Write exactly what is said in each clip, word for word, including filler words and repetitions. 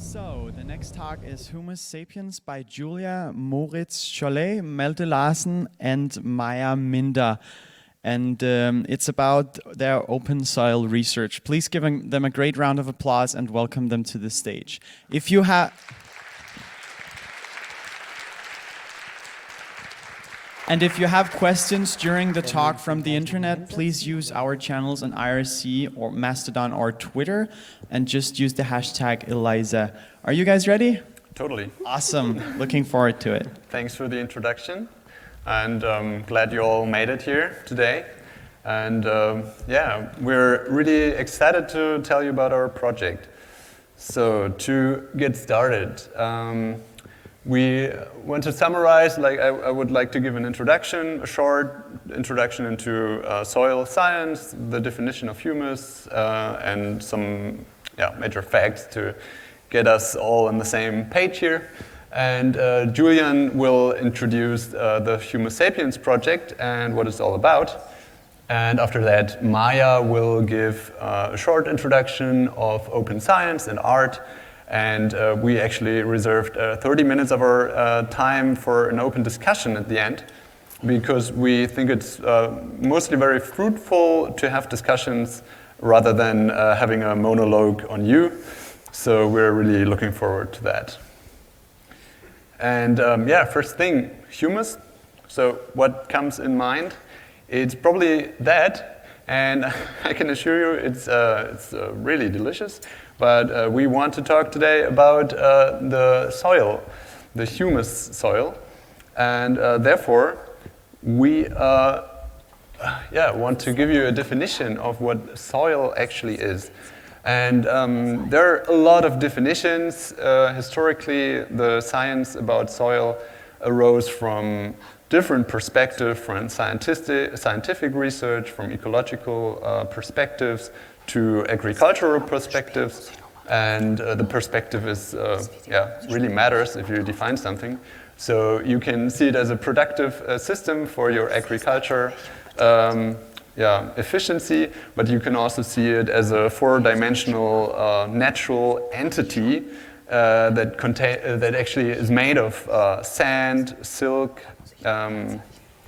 So, the next talk is Humus Sapiens by Julia Moritz Chollet, Malte Larsen, and Maya Minder. And um, it's about their open soil research. Please give them a great round of applause and welcome them to the stage. If you have... And if you have questions during the talk from the internet, please use our channels on I R C or Mastodon or Twitter, and just use the hashtag Eliza. Are you guys ready? Totally. Awesome. Looking forward to it. Thanks for the introduction, and um, glad you all made it here today. And um, yeah, we're really excited to tell you about our project. So to get started, um, we want to summarize, like I, I would like to give an introduction, a short introduction into uh, soil science, the definition of humus, uh, and some yeah, major facts to get us all on the same page here. And uh, Julian will introduce uh, the Humus Sapiens project and what it's all about. And after that, Maya will give uh, a short introduction of open science and art. And uh, we actually reserved uh, thirty minutes of our uh, time for an open discussion at the end, because we think it's uh, mostly very fruitful to have discussions rather than uh, having a monologue on you. So we're really looking forward to that. And um, yeah, first thing, humus. So what comes in mind? It's probably that, and I can assure you it's, uh, it's uh, really delicious. But uh, we want to talk today about uh, the soil, the humus soil, and uh, therefore we uh, yeah, want to give you a definition of what soil actually is. And um, there are a lot of definitions. Uh, historically, the science about soil arose from different perspectives, from scientific, scientific research, from ecological uh, perspectives, to agricultural perspectives, and uh, the perspective is, uh, yeah, really matters if you define something. So you can see it as a productive uh, system for your agriculture, um, yeah, efficiency, but you can also see it as a four-dimensional uh, natural entity uh, that contain uh, that actually is made of uh, sand, silk, um,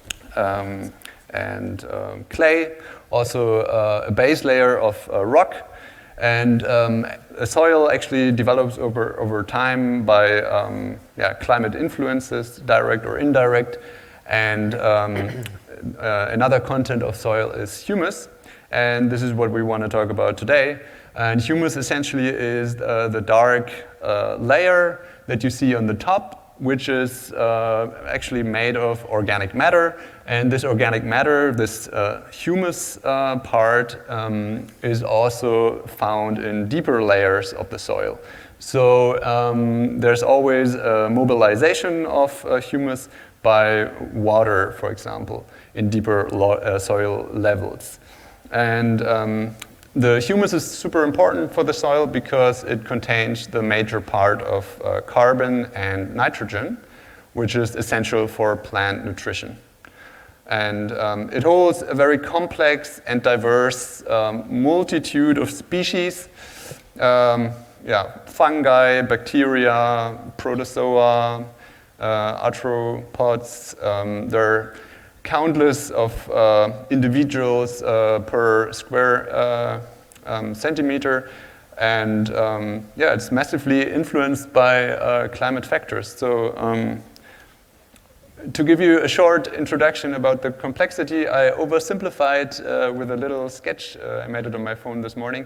um, and um, clay. Also uh, a base layer of uh, rock, and um, a soil actually develops over, over time by um, yeah, climate influences, direct or indirect, and um, uh, another content of soil is humus, and this is what we want to talk about today. And humus essentially is uh, the dark uh, layer that you see on the top, which is uh, actually made of organic matter. And this organic matter, this uh, humus uh, part, um, is also found in deeper layers of the soil. So um, there's always a mobilization of uh, humus by water, for example, in deeper lo uh, soil levels. And um, the humus is super important for the soil because it contains the major part of uh, carbon and nitrogen, which is essential for plant nutrition. And um, it holds a very complex and diverse um, multitude of species, um, yeah, fungi, bacteria, protozoa, uh, arthropods. Um, there are countless of uh, individuals uh, per square uh, um, centimeter, and um, yeah, it's massively influenced by uh, climate factors. So um, to give you a short introduction about the complexity, I oversimplified uh, with a little sketch. Uh, I made it on my phone this morning.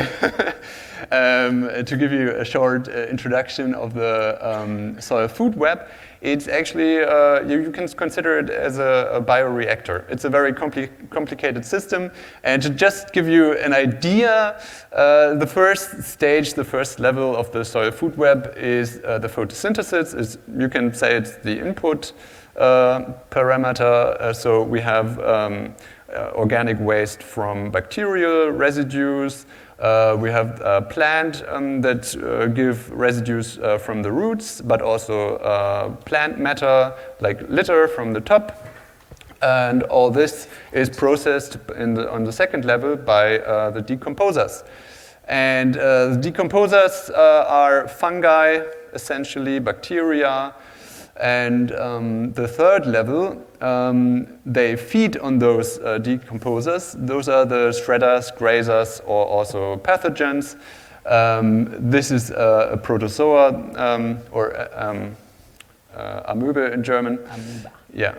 um, to give you a short uh, introduction of the um, soil food web, it's actually, uh, you, you can consider it as a, a bioreactor. It's a very compli complicated system. And to just give you an idea, uh, the first stage, the first level of the soil food web is uh, the photosynthesis. Is, you can say it's the input uh, parameter. Uh, so we have um, uh, organic waste from bacterial residues. Uh, we have uh, plant um, that uh, give residues uh, from the roots, but also uh, plant matter like litter from the top. And all this is processed in the, on the second level by uh, the decomposers. And uh, the decomposers uh, are fungi, essentially bacteria. And um, the third level, um, they feed on those uh, decomposers. Those are the shredders, grazers, or also pathogens. Um, this is uh, a protozoa, um, or um, uh, Amöbe in German. Amoeba. Yeah.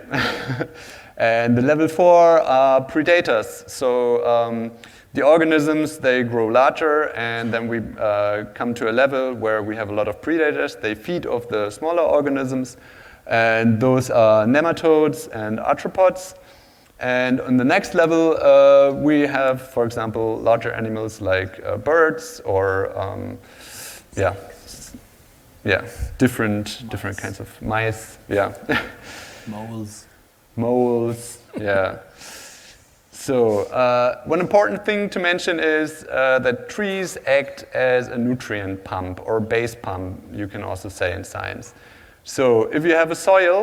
And the level four are predators. So um, the organisms, they grow larger, and then we uh, come to a level where we have a lot of predators. They feed off the smaller organisms, and those are nematodes and arthropods. And on the next level, uh, we have, for example, larger animals like uh, birds or, um, yeah, yeah, different Mice. different kinds of mice. Yeah. Moles. Moles, yeah. So uh, one important thing to mention is uh, that trees act as a nutrient pump or base pump, you can also say in science. So if you have a soil,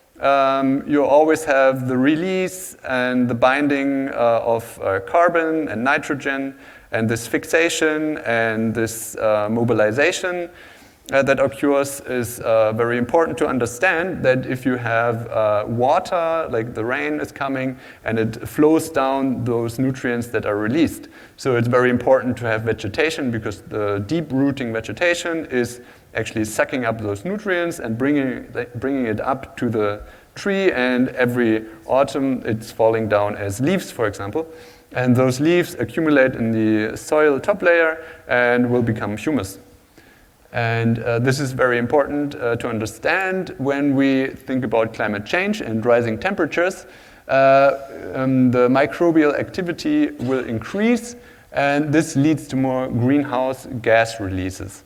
um, you always have the release and the binding uh, of uh, carbon and nitrogen, and this fixation and this uh, mobilization Uh, that occurs is uh, very important to understand that if you have uh, water, like the rain is coming, and it flows down those nutrients that are released. So it's very important to have vegetation, because the deep rooting vegetation is actually sucking up those nutrients and bringing, bringing it up to the tree, and every autumn it's falling down as leaves, for example. And those leaves accumulate in the soil top layer and will become humus. And uh, this is very important uh, to understand when we think about climate change and rising temperatures. Uh, um, the microbial activity will increase, and this leads to more greenhouse gas releases.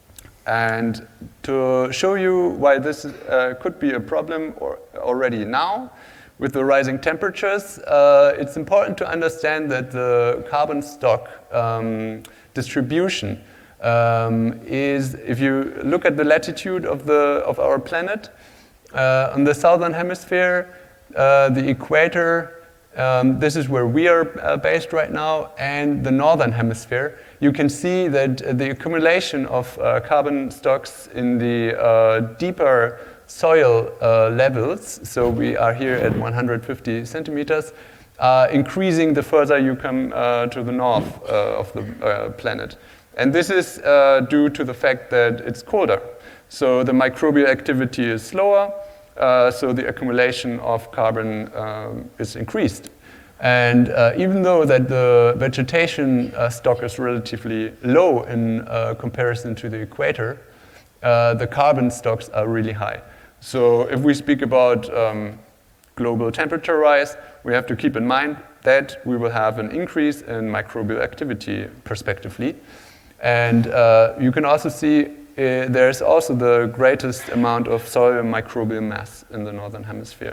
And to show you why this uh, could be a problem or already now with the rising temperatures, uh, it's important to understand that the carbon stock um, distribution Um, is, if you look at the latitude of, the, of our planet, uh, on the southern hemisphere, uh, the equator, um, this is where we are uh, based right now, and the northern hemisphere, you can see that uh, the accumulation of uh, carbon stocks in the uh, deeper soil uh, levels, so we are here at one hundred fifty centimeters, uh, increasing the further you come uh, to the north uh, of the uh, planet. And this is uh, due to the fact that it's colder. So the microbial activity is slower, uh, so the accumulation of carbon um, is increased. And uh, even though that the vegetation uh, stock is relatively low in uh, comparison to the equator, uh, the carbon stocks are really high. So if we speak about um, global temperature rise, we have to keep in mind that we will have an increase in microbial activity prospectively. And uh, you can also see uh, there's also the greatest amount of soil microbial mass in the northern hemisphere.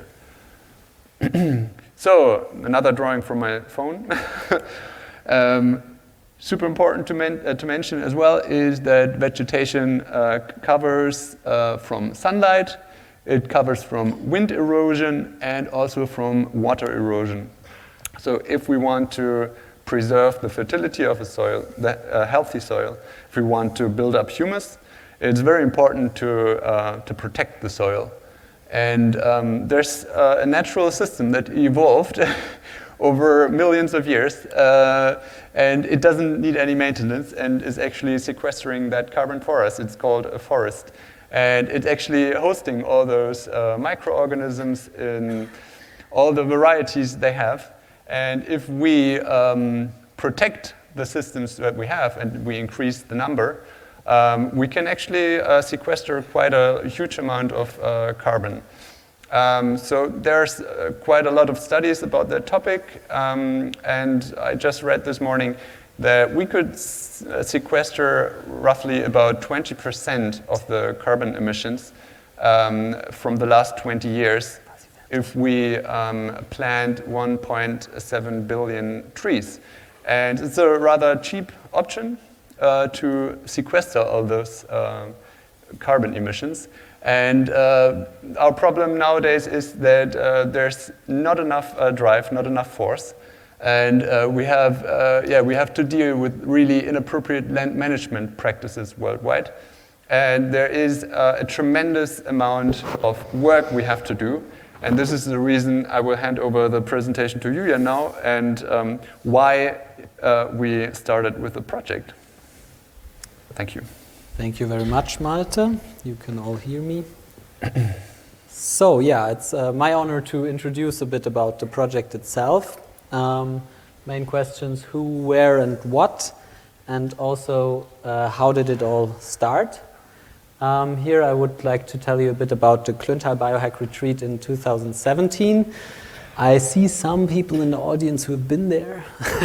So, another drawing from my phone. um, super important to, men uh, to mention as well is that vegetation uh, covers uh, from sunlight, it covers from wind erosion, and also from water erosion. So if we want to preserve the fertility of a soil, the uh, healthy soil, if we want to build up humus, it's very important to, uh, to protect the soil. And um, there's uh, a natural system that evolved over millions of years, uh, and it doesn't need any maintenance and is actually sequestering that carbon for us. It's called a forest. And it's actually hosting all those uh, microorganisms in all the varieties they have. And if we um, protect the systems that we have and we increase the number, um, we can actually uh, sequester quite a huge amount of uh, carbon. Um, so there's uh, quite a lot of studies about that topic, um, and I just read this morning that we could s uh, sequester roughly about twenty percent of the carbon emissions um, from the last twenty years. If we um, plant one point seven billion trees. And it's a rather cheap option uh, to sequester all those uh, carbon emissions. And uh, our problem nowadays is that uh, there's not enough uh, drive, not enough force. And uh, we have, uh, yeah, we have to deal with really inappropriate land management practices worldwide. And there is uh, a tremendous amount of work we have to do. And this is the reason I will hand over the presentation to Julia now, and um, why uh, we started with the project. Thank you. Thank you very much, Malte. You can all hear me. So yeah, it's uh, my honor to introduce a bit about the project itself. Um, main questions: who, where, and what, and also uh, how did it all start? Um, here I would like to tell you a bit about the Klöntal Biohack Retreat in two thousand seventeen. I see some people in the audience who have been there.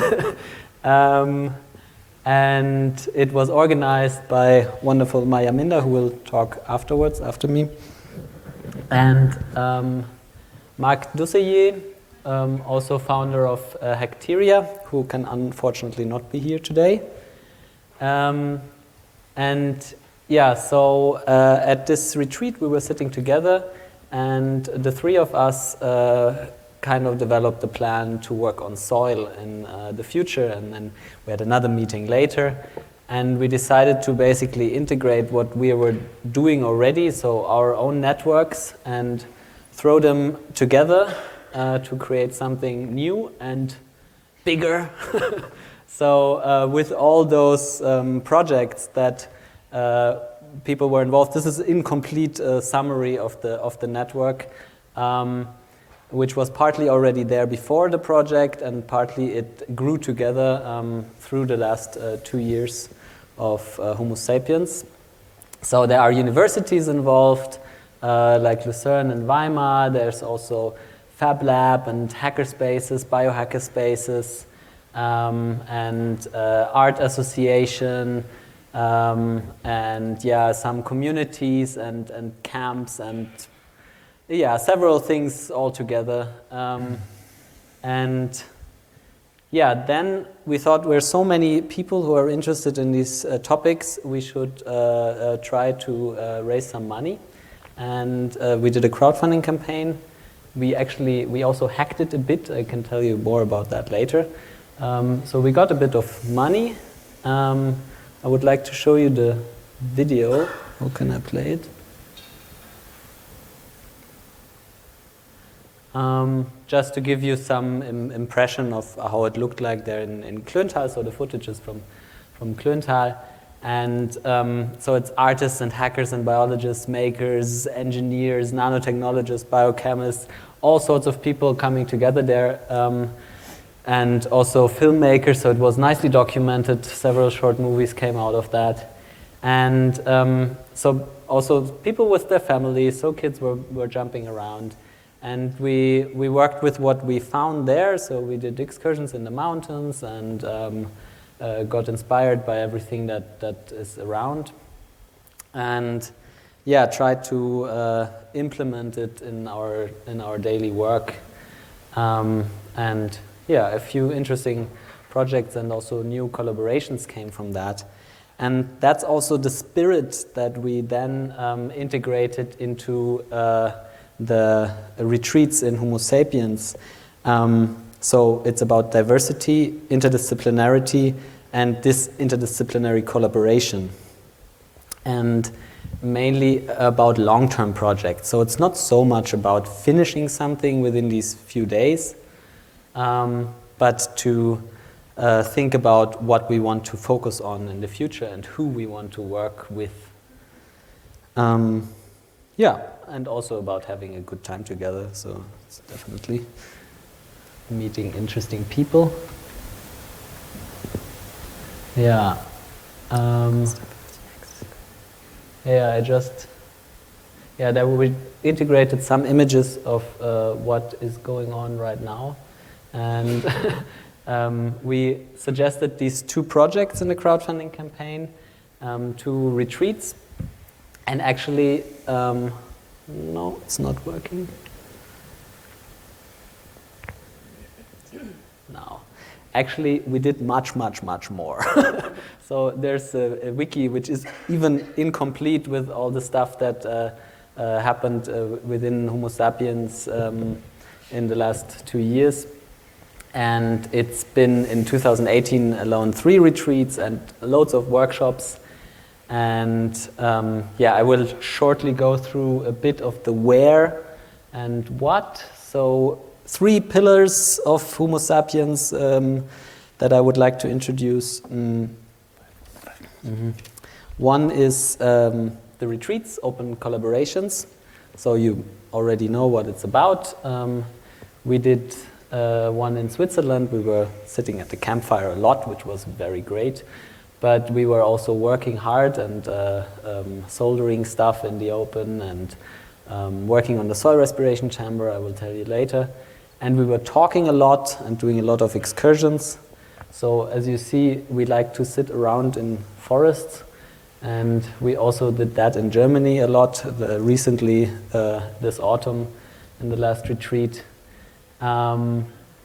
um, and it was organized by wonderful Maya Minder, who will talk afterwards, after me. And um, Marc Dusselier, um, also founder of uh, Hackteria, who can unfortunately not be here today. Um, and yeah, so uh, at this retreat we were sitting together, and the three of us uh, kind of developed a plan to work on soil in uh, the future, and then we had another meeting later, and we decided to basically integrate what we were doing already, so our own networks, and throw them together uh, to create something new and bigger. So uh, with all those um, projects that uh, people were involved, this is an incomplete uh, summary of the of the network, um, which was partly already there before the project, and partly it grew together um, through the last uh, two years of uh, Homo sapiens. So there are universities involved, uh, like Lucerne and Weimar. There's also Fab Lab and hackerspaces, biohacker spaces, um, and uh, art association, um, and yeah, some communities and, and camps, and yeah, several things all together. Um, and yeah, then we thought we're so many people who are interested in these uh, topics, we should uh, uh, try to uh, raise some money. And uh, we did a crowdfunding campaign. We actually, we also hacked it a bit. I can tell you more about that later. Um, so we got a bit of money. Um, I would like to show you the video. How can I play it? Um, just to give you some im impression of how it looked like there in, in Klöntal, so the footage is from, from Klöntal. And um, so it's artists and hackers and biologists, makers, engineers, nanotechnologists, biochemists, all sorts of people coming together there. Um, and also filmmakers, so it was nicely documented. Several short movies came out of that. And um, so also people with their families, so kids were, were jumping around. And we, we worked with what we found there, so we did excursions in the mountains and um, uh, got inspired by everything that, that is around. And yeah, tried to uh, implement it in our, in our daily work. Um, and yeah, a few interesting projects and also new collaborations came from that. And that's also the spirit that we then um, integrated into uh, the retreats in Homo sapiens. Um, so it's about diversity, interdisciplinarity, and this interdisciplinary collaboration. And mainly about long-term projects. So it's not so much about finishing something within these few days, um, but to uh, think about what we want to focus on in the future and who we want to work with. Um, yeah. And also about having a good time together, so it's definitely meeting interesting people. Yeah. Um, yeah, I just, yeah, there we integrated some images of uh, what is going on right now. And um, we suggested these two projects in the crowdfunding campaign, um, two retreats, and actually, um, no, it's not working. No. Actually, we did much, much, much more. So there's a, a wiki which is even incomplete with all the stuff that uh, uh, happened uh, within Homo sapiens um, in the last two years. And it's been in two thousand eighteen alone three retreats and loads of workshops. And um, yeah, I will shortly go through a bit of the where and what. So three pillars of Homo sapiens um, that I would like to introduce. Mm. Mm-hmm. One is um, the retreats, open collaborations. So you already know what it's about. Um, we did uh, one in Switzerland. We were sitting at the campfire a lot, which was very great. But we were also working hard and uh, um, soldering stuff in the open and um, working on the soil respiration chamber, I will tell you later. And we were talking a lot and doing a lot of excursions. So as you see, we like to sit around in forests. And we also did that in Germany a lot, the, recently uh, this autumn in the last retreat. Um,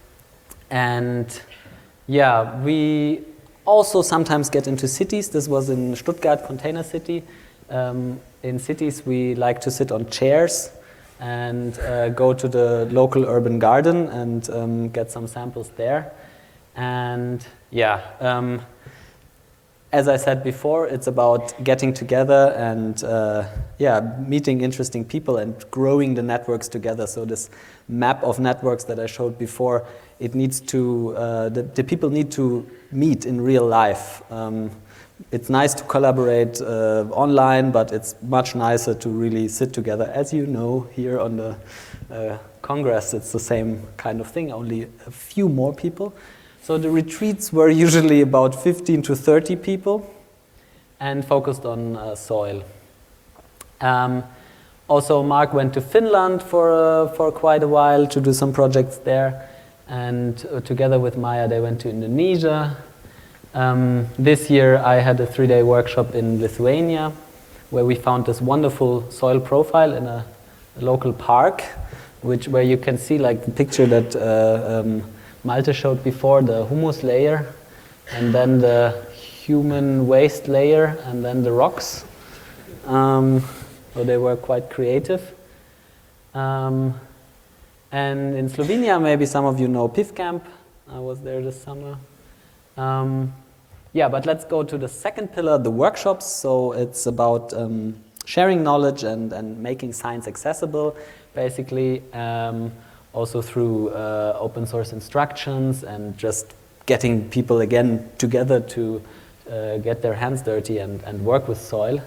and yeah, we also sometimes get into cities. This was in Stuttgart, Container City. Um, in cities, we like to sit on chairs and uh, go to the local urban garden and um, get some samples there. And yeah, um, as I said before, it's about getting together and uh, yeah, meeting interesting people and growing the networks together. So this map of networks that I showed before, it needs to, uh, the, the people need to meet in real life. Um, it's nice to collaborate uh, online, but it's much nicer to really sit together. As you know, here on the uh, Congress, it's the same kind of thing, only a few more people. So the retreats were usually about fifteen to thirty people and focused on uh, soil. Um, also, Mark went to Finland for, uh, for quite a while to do some projects there. And uh, together with Maya, they went to Indonesia. Um, this year, I had a three-day workshop in Lithuania where we found this wonderful soil profile in a, a local park, which where you can see like the picture that uh, um, Malte showed before, the humus layer, and then the human waste layer, and then the rocks. Um, so they were quite creative. Um, and in Slovenia, maybe some of you know PivCamp. I was there this summer. Um, yeah, but let's go to the second pillar, the workshops. So it's about um, sharing knowledge and, and making science accessible, basically. Um, also through uh, open source instructions and just getting people again together to uh, get their hands dirty and, and work with soil.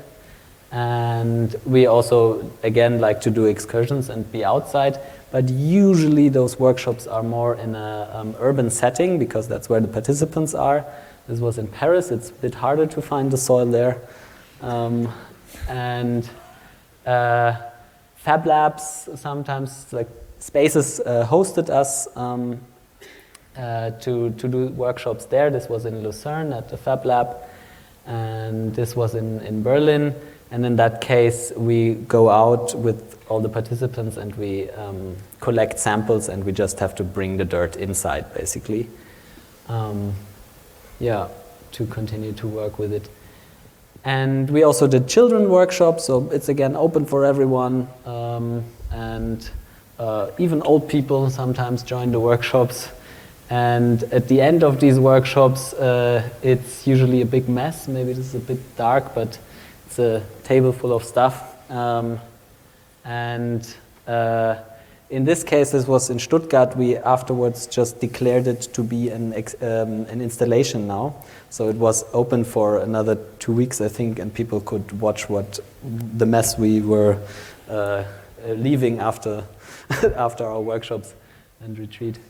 And we also, again, like to do excursions and be outside, but usually those workshops are more in a um, urban setting because that's where the participants are. This was in Paris. It's a bit harder to find the soil there. Um, and uh, Fab Labs sometimes, like, Spaces uh, hosted us um, uh, to, to do workshops there. This was in Lucerne at the Fab Lab, and this was in, in Berlin. And in that case, we go out with all the participants and we um, collect samples and we just have to bring the dirt inside, basically. Um, yeah, to continue to work with it. And we also did children workshops, so it's again open for everyone. Um, and Uh, even old people sometimes join the workshops. And at the end of these workshops, uh, it's usually a big mess. Maybe this is a bit dark, but it's a table full of stuff. Um, and uh, in this case, this was in Stuttgart. We afterwards just declared it to be an, ex um, an installation now. So it was open for another two weeks, I think, and people could watch what the mess we were uh, leaving after after our workshops and retreat.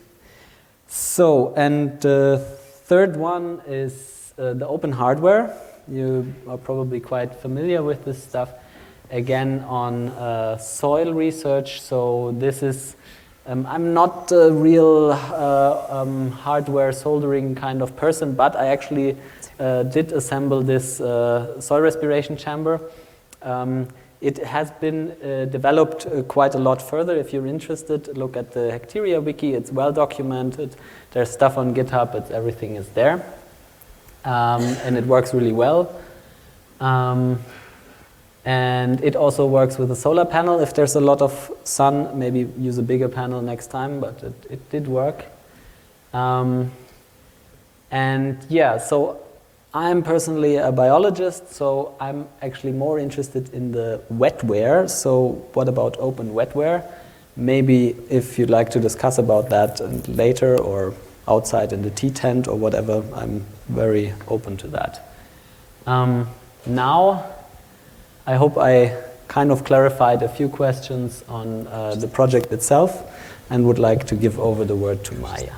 So, and the third one is uh, the open hardware. You are probably quite familiar with this stuff. Again, on uh, soil research. So this is, um, I'm not a real uh, um, hardware soldering kind of person, but I actually uh, did assemble this uh, soil respiration chamber. Um, It has been uh, developed uh, quite a lot further. If you're interested, look at the Hectaria wiki. It's well documented. There's stuff on GitHub. It's, everything is there. Um, and it works really well. Um, and it also works with a solar panel. If there's a lot of sun, maybe use a bigger panel next time, but it, it did work. Um, and yeah, so I'm personally a biologist, so I'm actually more interested in the wetware. So what about open wetware? Maybe if you'd like to discuss about that later or outside in the tea tent or whatever, I'm very open to that. Um, now, I hope I kind of clarified a few questions on uh, the project itself and would like to give over the word to Maya.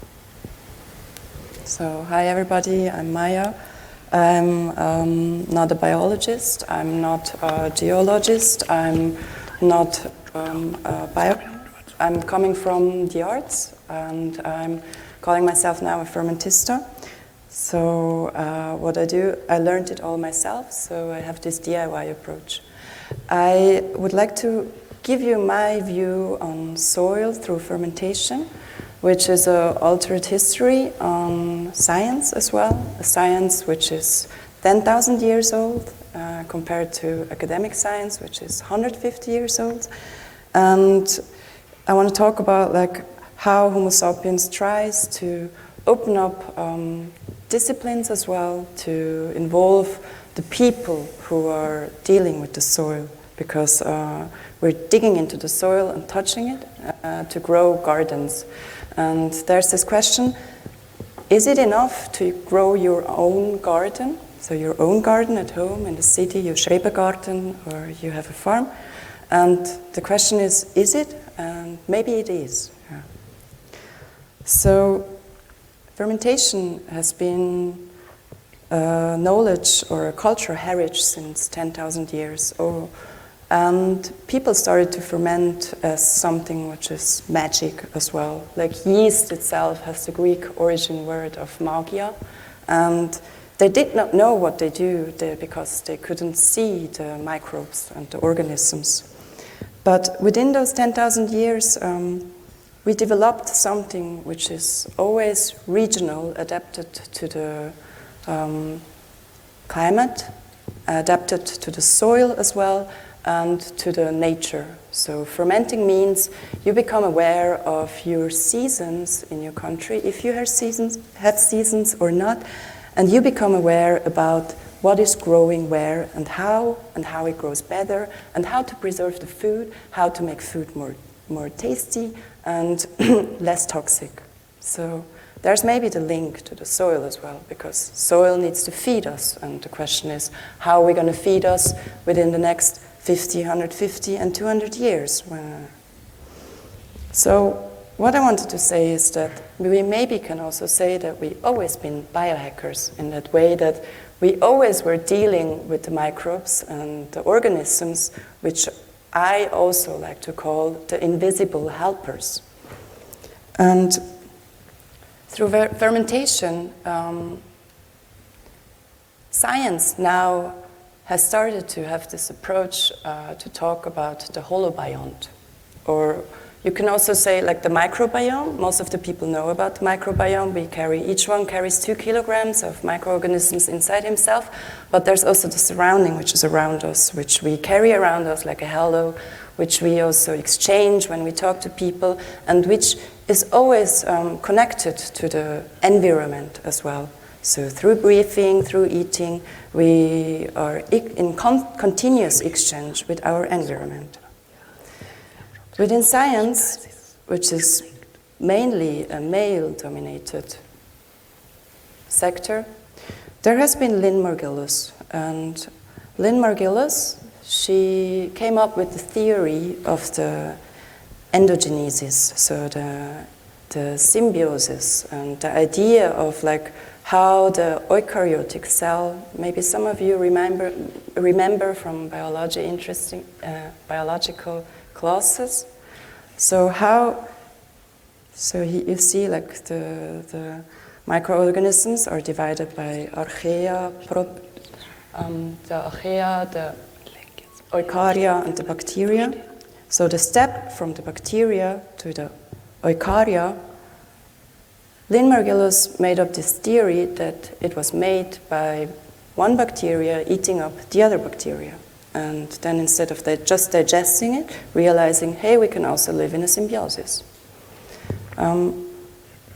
So, hi everybody, I'm Maya. I'm um, not a biologist, I'm not a geologist, I'm not um, a bio... I'm coming from the arts and I'm calling myself now a fermentista. So uh, what I do, I learned it all myself, so I have this D I Y approach. I would like to give you my view on soil through fermentation, which is an altered history on science as well, a science which is ten thousand years old uh, compared to academic science, which is one hundred fifty years old. And I want to talk about like how Homo sapiens tries to open up um, disciplines as well to involve the people who are dealing with the soil, because uh, we're digging into the soil and touching it uh, to grow gardens. And there's this question, is it enough to grow your own garden? So your own garden at home in the city, your Schrebergarten, or you have a farm. And the question is, is it? And maybe it is. Yeah. So fermentation has been a knowledge or a cultural heritage since ten thousand years. Oh, and people started to ferment as something which is magic as well. Like yeast itself has the Greek origin word of magia. And they did not know what they do there because they couldn't see the microbes and the organisms. But within those ten thousand years, um, we developed something which is always regional, adapted to the um, climate, adapted to the soil as well, and to the nature. So fermenting means you become aware of your seasons in your country, if you have seasons, have seasons or not, and you become aware about what is growing where and how, and how it grows better, and how to preserve the food, how to make food more, more tasty and less toxic. So there's maybe the link to the soil as well, because soil needs to feed us, and the question is, how are we going to feed us within the next fifty, one hundred fifty, and two hundred years? So what I wanted to say is that we maybe can also say that we always been biohackers in that way, that we always were dealing with the microbes and the organisms, which I also like to call the invisible helpers. And through ver fermentation, um, science now has started to have this approach uh, to talk about the holobiont, or you can also say like the microbiome. Most of the people know about the microbiome. We carry, each one carries two kilograms of microorganisms inside himself, but there's also the surrounding which is around us, which we carry around us like a halo, which we also exchange when we talk to people, and which is always um, connected to the environment as well. So through breathing, through eating, we are in con continuous exchange with our environment. Within science, which is mainly a male-dominated sector, there has been Lynn Margulis. And Lynn Margulis, she came up with the theory of the endogenesis, so the, the symbiosis, and the idea of like how the eukaryotic cell, maybe some of you remember, remember from biology, interesting uh, biological classes. So how, so he, you see like the, the microorganisms are divided by archaea, pro, um, the archaea, the eukarya, and the bacteria. So the step from the bacteria to the eukarya, Lynn Margulis made up this theory that it was made by one bacteria eating up the other bacteria. And then instead of that, just digesting it, realizing, hey, we can also live in a symbiosis. Um,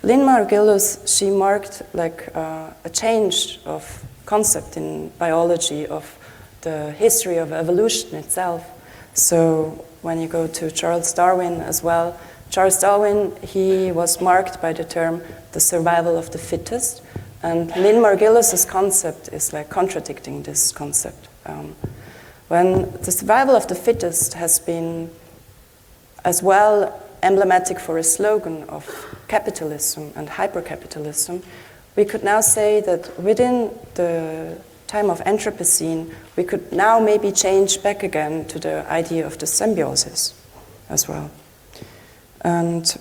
Lynn Margulis, she marked like uh, a change of concept in biology of the history of evolution itself. So when you go to Charles Darwin as well, Charles Darwin, he was marked by the term the survival of the fittest, and Lynn Margulis's concept is like contradicting this concept. Um, when the survival of the fittest has been as well emblematic for a slogan of capitalism and hypercapitalism, we could now say that within the time of Anthropocene, we could now maybe change back again to the idea of the symbiosis as well. And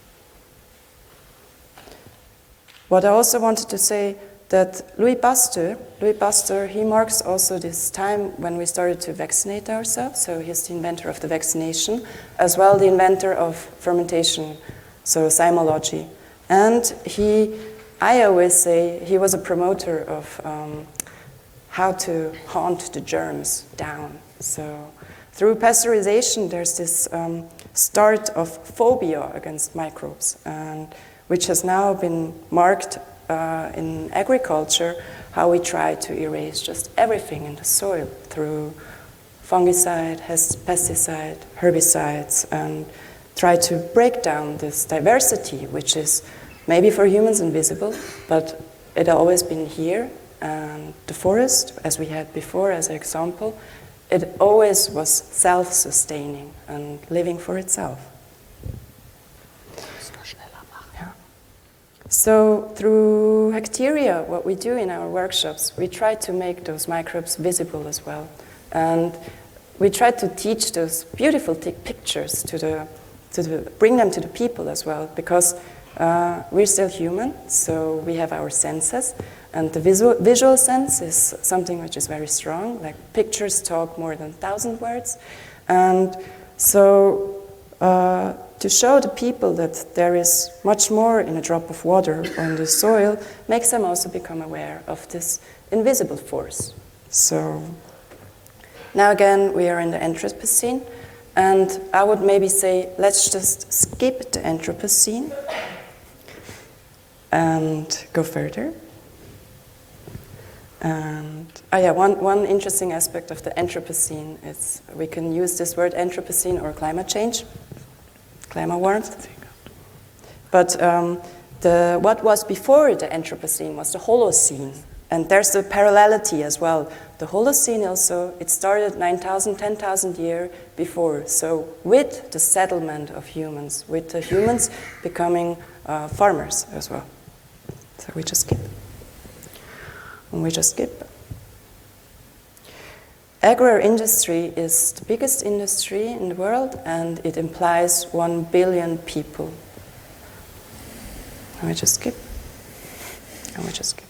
what I also wanted to say that Louis Pasteur, Louis Pasteur, he marks also this time when we started to vaccinate ourselves. So he's the inventor of the vaccination, as well the inventor of fermentation, so zymology. And he, I always say, he was a promoter of um, how to hunt the germs down. So through pasteurization, there's this um, start of phobia against microbes, and which has now been marked uh, in agriculture, how we try to erase just everything in the soil through fungicide, pesticide, herbicides, and try to break down this diversity, which is maybe for humans invisible, but it has always been here. And the forest, as we had before as an example, it always was self-sustaining and living for itself. Yeah. So through Hecteria, what we do in our workshops, we try to make those microbes visible as well. And we try to teach those beautiful pictures to the, to the, bring them to the people as well, because uh, we're still human, so we have our senses. And the visual, visual sense is something which is very strong, like pictures talk more than a thousand words. And so uh, to show the people that there is much more in a drop of water on the soil makes them also become aware of this invisible force. So now again, we are in the Anthropocene, and I would maybe say, let's just skip the Anthropocene and go further. And oh yeah, one, one interesting aspect of the Anthropocene is we can use this word Anthropocene or climate change, climate warmth. But um, the, what was before the Anthropocene was the Holocene. And there's the parallelity as well. The Holocene also, it started nine thousand, ten thousand years before. So with the settlement of humans, with the humans becoming uh, farmers as well. So we just skip. And we just skip. Agri industry is the biggest industry in the world, and it implies one billion people. And we just skip. And we just skip.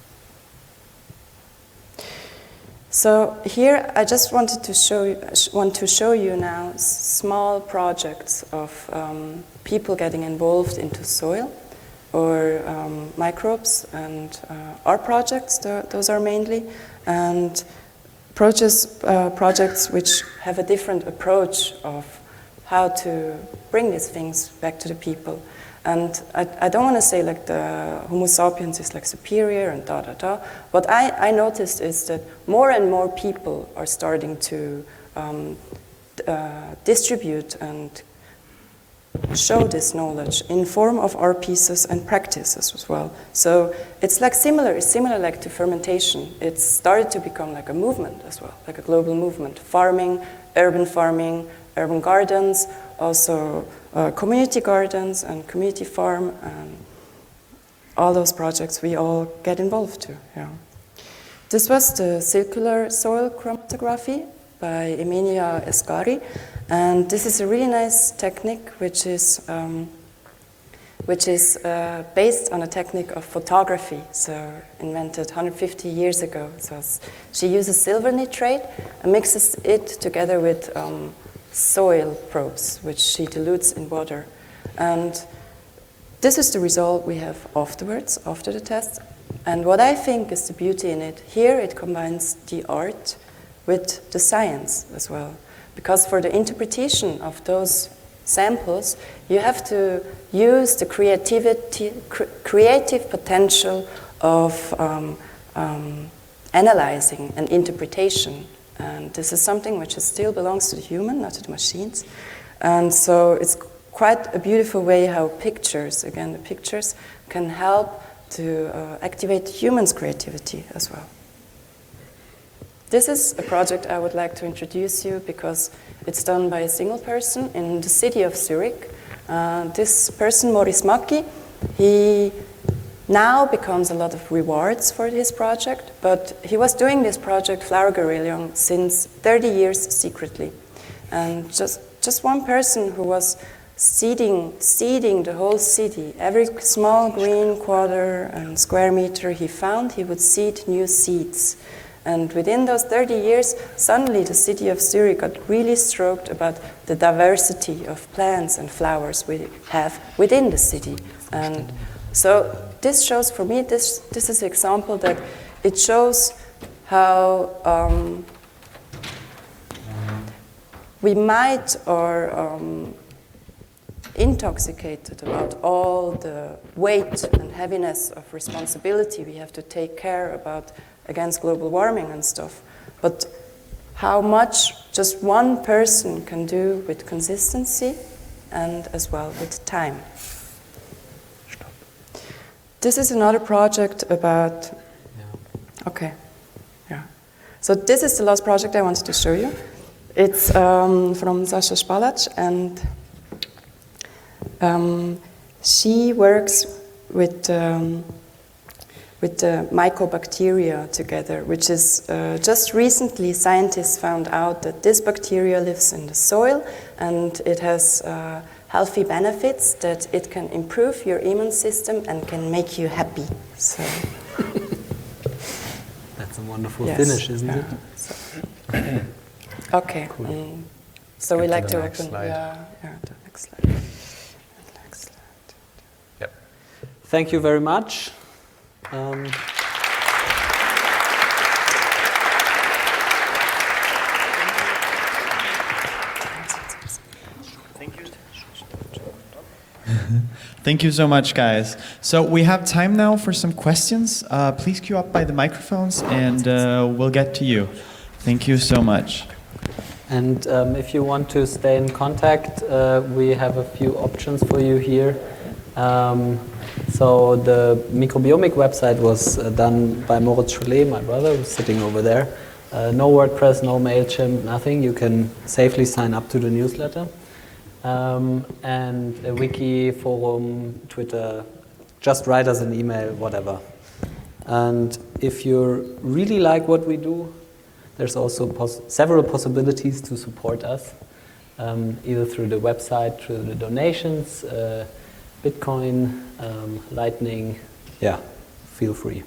So here I just wanted to show you, want to show you now small projects of um, people getting involved into soil or um, microbes, and uh, our projects, th those are mainly, and projects, uh, projects which have a different approach of how to bring these things back to the people. And I, I don't want to say like the Homo sapiens is like superior and da da da. What I, I noticed is that more and more people are starting to um, uh, distribute and show this knowledge in form of art pieces and practices as well. So it's like similar, it's similar like to fermentation. It's started to become like a movement as well, like a global movement. Farming, urban farming, urban gardens, also uh, community gardens and community farm, and all those projects we all get involved to. Yeah. This was the circular soil chromatography by Emilia Escari, and this is a really nice technique which is um, which is uh, based on a technique of photography, so invented one hundred fifty years ago. So she uses silver nitrate and mixes it together with um, soil probes, which she dilutes in water. And this is the result we have afterwards, after the test. And what I think is the beauty in it, here it combines the art with the science as well. Because for the interpretation of those samples, you have to use the creativity, cr creative potential of um, um, analyzing and interpretation. And this is something which is still belongs to the human, not to the machines. And so it's quite a beautiful way how pictures, again, the pictures can help to uh, activate humans' creativity as well. This is a project I would like to introduce you because it's done by a single person in the city of Zurich. Uh, this person, Maurice Macchi, he now becomes a lot of rewards for his project, but he was doing this project, Flower Carillon, since thirty years secretly. And just, just one person who was seeding, seeding the whole city, every small green quarter and square meter he found, he would seed new seeds. And within those thirty years, suddenly the city of Zurich got really stroked about the diversity of plants and flowers we have within the city. And so this shows, for me, this, this is an example that it shows how um, we might or um, intoxicated about all the weight and heaviness of responsibility we have to take care about against global warming and stuff, but how much just one person can do with consistency and as well with time. This is another project about, okay, yeah. So this is the last project I wanted to show you. It's um, from Sasha Spalac, and um, she works with um, with the mycobacteria together, which is uh, just recently scientists found out that this bacteria lives in the soil and it has uh, healthy benefits, that it can improve your immune system and can make you happy. So that's a wonderful yes. finish, isn't yeah. it? So. Okay. Cool. Um, so Get we to like the to next open. slide. Yeah, yeah, the next slide. Next slide. Yep. Thank you very much. Um, Thank you so much, guys. So we have time now for some questions. Uh, please queue up by the microphones and uh, we'll get to you. Thank you so much. And um, if you want to stay in contact, uh, we have a few options for you here. Um, so the Microbiomic website was uh, done by Moritz Chollet, my brother, who's sitting over there. Uh, no WordPress, no MailChimp, nothing. You can safely sign up to the newsletter. Um, and a wiki, forum, Twitter, just write us an email, whatever. And if you really like what we do, there's also pos several possibilities to support us, um, either through the website, through the donations, uh, Bitcoin, um, Lightning. Yeah, feel free.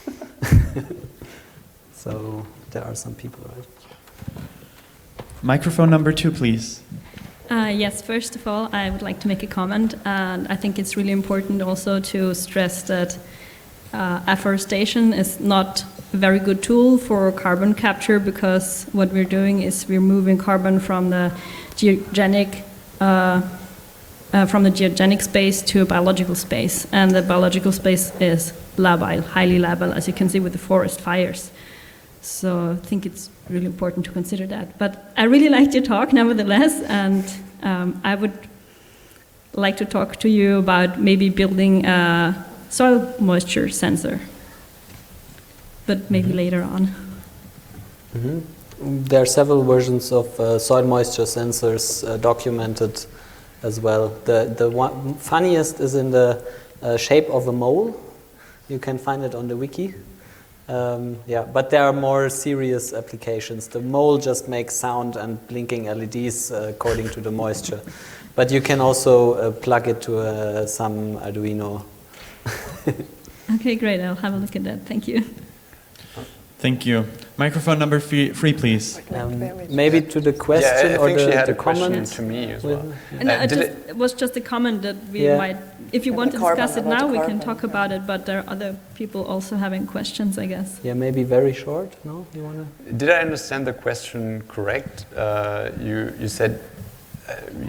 So there are some people, right? Microphone number two, please. Uh, yes, first of all, I would like to make a comment, and I think it's really important also to stress that uh, afforestation is not a very good tool for carbon capture, because what we're doing is we're moving carbon from the geogenic uh, uh, from the geogenic space to a biological space, and the biological space is labile, highly labile, as you can see with the forest fires. So I think it's really important to consider that. But I really liked your talk, nevertheless, and um, I would like to talk to you about maybe building a soil moisture sensor, but maybe mm-hmm. later on. Mm-hmm. There are several versions of uh, soil moisture sensors uh, documented as well. The, the one funniest is in the uh, shape of a mole. You can find it on the wiki. Um, yeah, but there are more serious applications. The mole just makes sound and blinking L E Ds uh, according to the moisture. But you can also uh, plug it to uh, some Arduino. Okay, great. I'll have a look at that. Thank you. Thank you. Microphone number three, three please. Um, maybe to the question yeah, I or think the, she had the a question comment to me as well. And Uh, I did just, it- it was just a comment that we Yeah. might, if you Yeah, want the to carbon, discuss it about now, the we can carbon, talk yeah. about it, but there are other people also having questions, I guess. Yeah, maybe very short. No, you wanna? Did I understand the question correct? Uh, you, you said uh,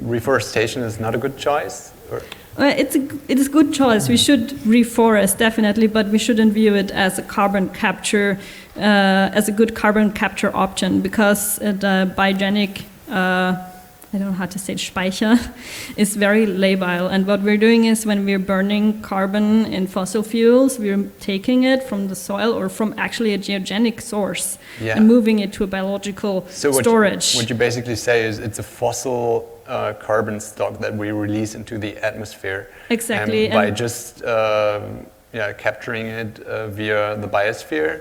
reforestation is not a good choice? Or? Uh, it's a, it is a good choice. We should reforest definitely, but we shouldn't view it as a carbon capture, uh, as a good carbon capture option, because uh, the biogenic, uh, I don't know how to say it, Speicher, is very labile. And what we're doing is when we're burning carbon in fossil fuels, we're taking it from the soil or from actually a geogenic source Yeah. and moving it to a biological So what storage. You, what you basically say is it's a fossil uh, carbon stock that we release into the atmosphere. Exactly, And by and- just um yeah, capturing it uh, via the biosphere,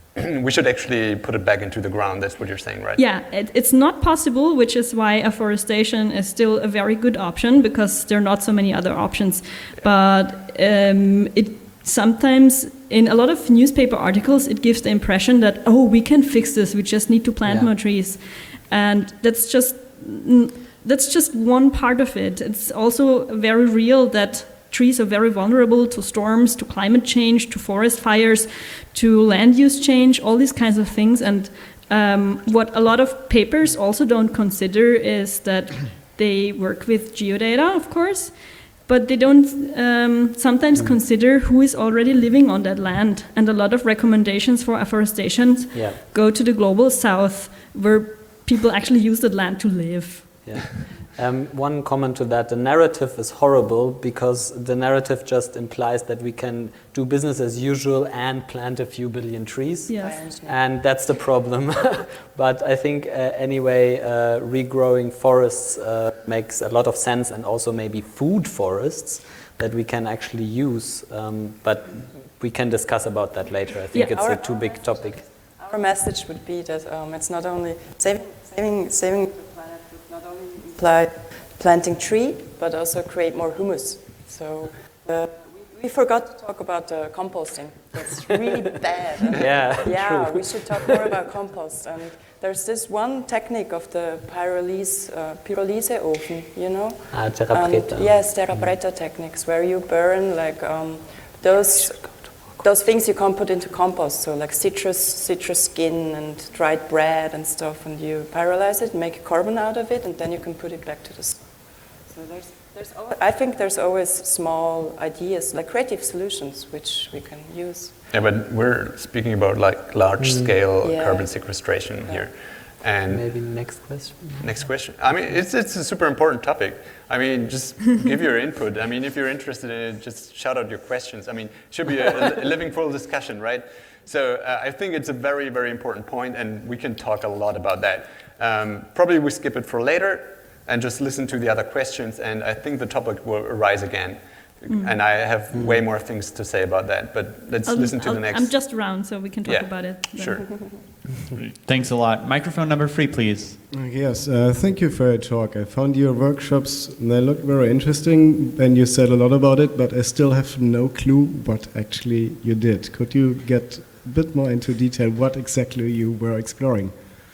we should actually put it back into the ground. That's what you're saying, right? Yeah, it, it's not possible, which is why afforestation is still a very good option, because there are not so many other options. But um, it sometimes, in a lot of newspaper articles, it gives the impression that, oh, we can fix this, we just need to plant Yeah. more trees. And that's just, mm, that's just one part of it. It's also very real that trees are very vulnerable to storms, to climate change, to forest fires, to land use change, all these kinds of things. And um, what a lot of papers also don't consider is that they work with geodata, of course, but they don't um, sometimes consider who is already living on that land. And a lot of recommendations for afforestation Yeah. go to the global south, where people actually use that land to live. Yeah. Um, one comment to that, the narrative is horrible because the narrative just implies that we can do business as usual and plant a few billion trees. Yes. And that's the problem. But I think uh, anyway, uh, regrowing forests uh, makes a lot of sense, and also maybe food forests that we can actually use. Um, but we can discuss about that later. I think Yeah. it's Our- a too big topic. Our message would be that um, it's not only saving, saving, saving the planet would not only imply planting tree, but also create more humus. So uh, we, we forgot to talk about uh, composting. That's really bad. And Yeah, yeah, true. we should talk more about compost. And there's this one technique of the pyrolyse, uh, pyrolyse oven, you know? Ah, terra And preta. yes, terra preta techniques, where you burn like um, those those things you can't put into compost, so like citrus, citrus skin and dried bread and stuff, and you pyrolyze it, make carbon out of it, and then you can put it back to the soil. So there's, there's al- I think there's always small ideas, like creative solutions, which we can use. Yeah, but we're speaking about like large-scale Yeah. carbon sequestration here. And Maybe next question. next question. I mean, it's it's a super important topic. I mean, just give your input. I mean, if you're interested in it, just shout out your questions. I mean, it should be a, a living, full discussion, right? So uh, I think it's a very, very important point, and we can talk a lot about that. Um, probably we skip it for later and just listen to the other questions, and I think the topic will arise again. And I have way more things to say about that, but let's I'll- listen to I'll- the next. I'm just around, so we can talk Yeah, about it. then. Sure. Thanks a lot. Microphone number three, please. Yes, uh, thank you for your talk. I found your workshops, they look very interesting, and you said a lot about it, but I still have no clue what actually you did. Could you get a bit more into detail what exactly you were exploring?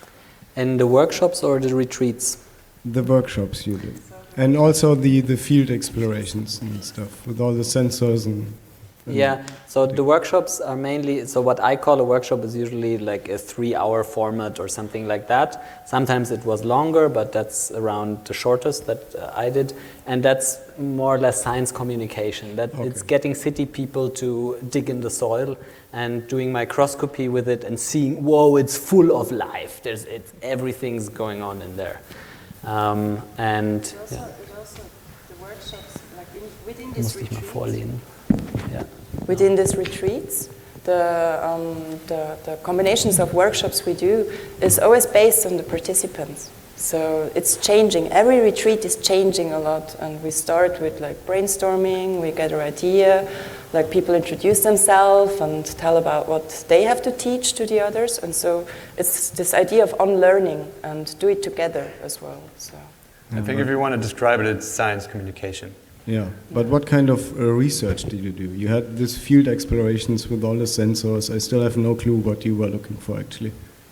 In the workshops or the retreats? The workshops you did. And also the, the field explorations and stuff, with all the sensors and... and Yeah, so the workshops are mainly, so what I call a workshop is usually like a three hour format or something like that. Sometimes it was longer, but that's around the shortest that uh, I did. And that's more or less science communication. That Okay. it's getting city people to dig in the soil and doing microscopy with it and seeing, whoa, it's full of life. There's it's, everything's going on in there. Um, and Also, yeah, it also, the workshops, like in, within muss this ich mal retreat, vorlesen. Ja. within these retreats, the, um, the, the combinations of workshops we do is always based on the participants. So it's changing. Every retreat is changing a lot, and we start with like brainstorming, we get our idea, like people introduce themselves and tell about what they have to teach to the others, and so it's this idea of unlearning and do it together as well. So. I think if you want to describe it, it's science communication. Yeah, but what kind of uh, research did you do? You had this field explorations with all the sensors. I still have no clue what you were looking for, actually.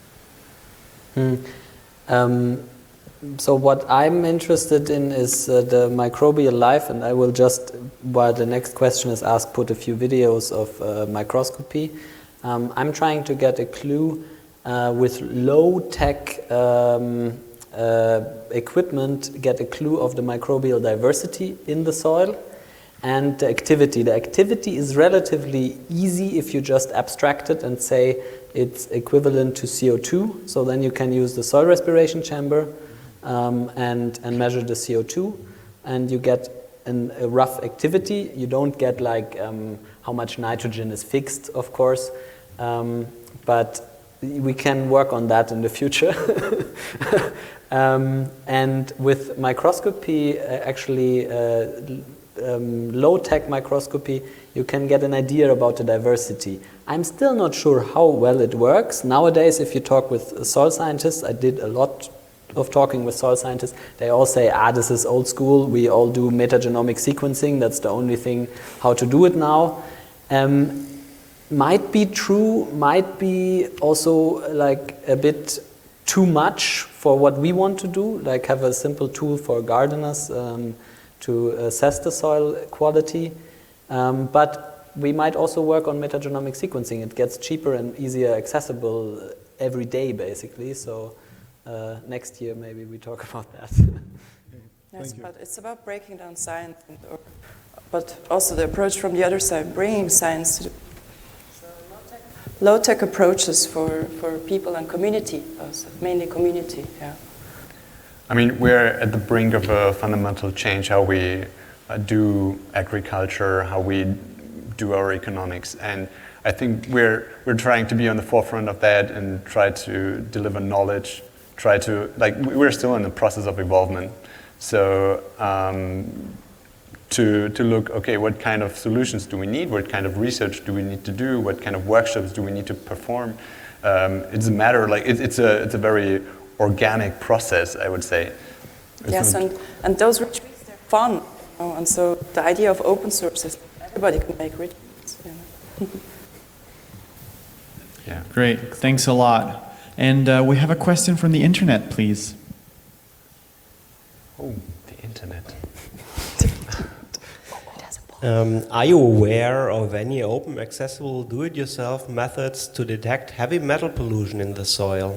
Hmm. Um, so what I'm interested in is uh, the microbial life, and I will just, while the next question is asked, put a few videos of uh, microscopy. Um, I'm trying to get a clue uh, with low-tech um, uh, equipment get a clue of the microbial diversity in the soil and the activity. The activity is relatively easy if you just abstract it and say it's equivalent to C O two. So then you can use the soil respiration chamber um, and, and measure the C O two, and you get an, a rough activity. You don't get like um, how much nitrogen is fixed, of course, um, but we can work on that in the future. um, and with microscopy, uh, actually uh, um, low-tech microscopy, you can get an idea about the diversity. I'm still not sure how well it works. Nowadays, if you talk with soil scientists, I did a lot of talking with soil scientists, they all say, ah, this is old school, we all do metagenomic sequencing, that's the only thing how to do it now. Um, might be true, might be also like a bit too much for what we want to do, like have a simple tool for gardeners um, to assess the soil quality. Um, but we might also work on metagenomic sequencing. It gets cheaper and easier accessible every day, basically. So uh, next year maybe we talk about that. Yes, but it's about breaking down science, and, or, but also the approach from the other side, bringing science to the low-tech approaches for, for people and community, also, mainly community, yeah. I mean, we're at the brink of a fundamental change, how we uh, do agriculture, how we do our economics. And I think we're, we're trying to be on the forefront of that and try to deliver knowledge, try to, like, we're still in the process of evolvement. So, um, To, to look, okay, what kind of solutions do we need? What kind of research do we need to do? What kind of workshops do we need to perform? Um, it's a matter, like, it, it's, a, it's a very organic process, I would say. It's yes, and, and those retreats, they're fun. You know? And so the idea of open source is everybody can make retreats. You know? Yeah. Great, thanks a lot. And uh, we have a question from the internet, please. Oh, the internet. Um, are you aware of any open, accessible, do-it-yourself methods to detect heavy metal pollution in the soil?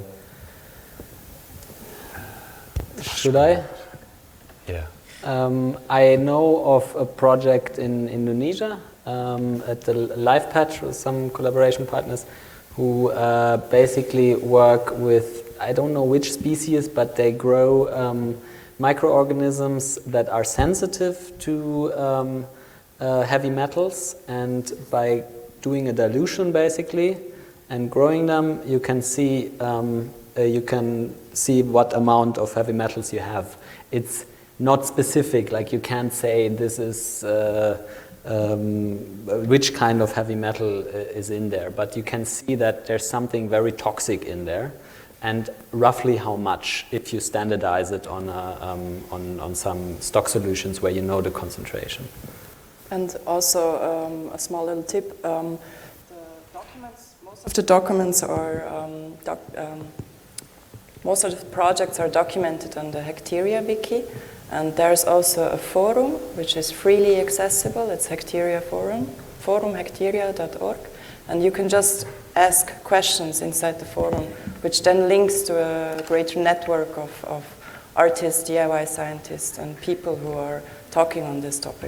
Should I? Yeah. Um, I know of a project in Indonesia um, at the Life Patch with some collaboration partners who uh, basically work with, I don't know which species, but they grow um, microorganisms that are sensitive to um, uh, heavy metals, and by doing a dilution basically and growing them, you can see um, uh, you can see what amount of heavy metals you have. It's not specific, like you can't say this is uh, um, which kind of heavy metal is in there, but you can see that there's something very toxic in there, and roughly how much if you standardize it on, a, um, on, on some stock solutions where you know the concentration. And also um, a small little tip, um, the documents, most of the documents are, um, doc, um, most of the projects are documented on the Hectaria Wiki, and there's also a forum which is freely accessible. It's Hectaria Forum, forum hectaria dot org, and you can just ask questions inside the forum, which then links to a greater network of, of artists, D I Y scientists, and people who are talking on this topic.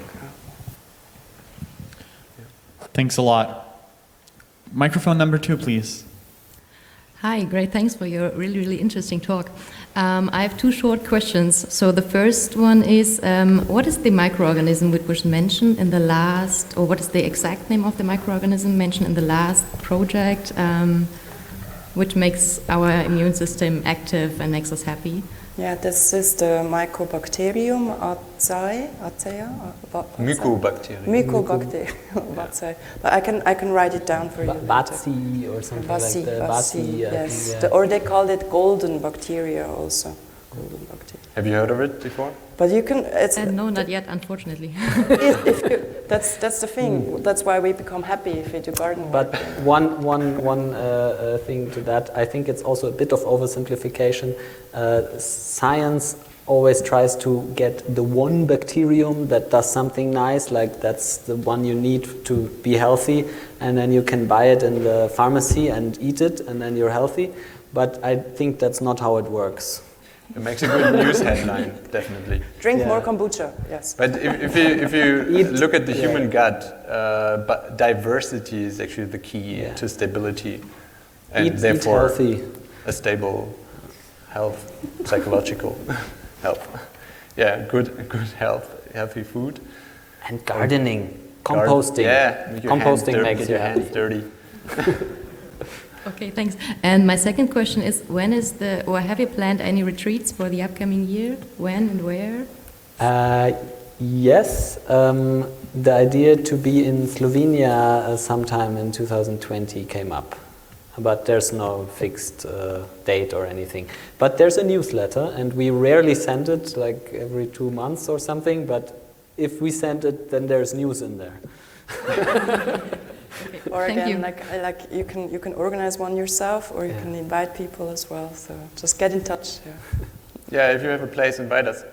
Thanks a lot. Microphone number two, please. Hi, great, thanks for your really, really interesting talk. Um, I have two short questions. So the first one is, um, what is the microorganism which was mentioned in the last, or what is the exact name of the microorganism mentioned in the last project, um, which makes our immune system active and makes us happy? Yeah, this is the Mycobacterium acai, acea, Mycobacterium. Mycobacterium acai. But I can I can write it down for you. Batsi or something Basi, like that. Basi, Basi, I yes. think, yeah. The, or they called it golden bacteria also. Golden bacteria. Have you heard of it before? But you can. It's Uh, no, not yet, unfortunately. if, if you, that's that's the thing. That's why we become happy if we do garden work. But one, one, one uh, uh, thing to that, I think it's also a bit of oversimplification. Uh, science always tries to get the one bacterium that does something nice, like that's the one you need to be healthy, and then you can buy it in the pharmacy and eat it, and then you're healthy. But I think that's not how it works. It makes a good news headline, definitely. Drink Yeah. more kombucha, yes. But if, if you, if you Eat- look at the yeah. human gut, uh, but diversity is actually the key Yeah. to stability, and Eat, eat therefore healthy. a stable health, psychological health. Yeah, good, good health, healthy food. And gardening, Garden- composting. Yeah, make your Composting hands dirty, makes get you your hands healthy. dirty. Okay, thanks. And my second question is, when is the, or have you planned any retreats for the upcoming year? When and where? Uh, yes, um, the idea to be in Slovenia uh, sometime in two thousand twenty came up, but there's no fixed uh, date or anything. But there's a newsletter, and we rarely send it, like every two months or something, but if we send it, then there's news in there. Okay, Or thank again, you. like I like you can you can organize one yourself, or you Yeah. can invite people as well. So just get in touch. Yeah. Yeah, if you have a place, invite us.